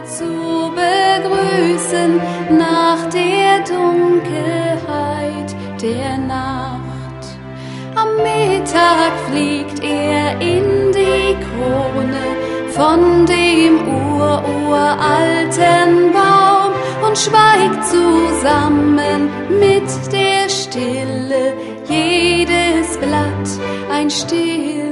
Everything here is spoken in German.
zu begrüßen nach der Dunkelheit der Nacht. Am Mittag fliegt er in die Krone von dem uralten Baum und schweigt zusammen mit der Stille, jedes Blatt ein Still.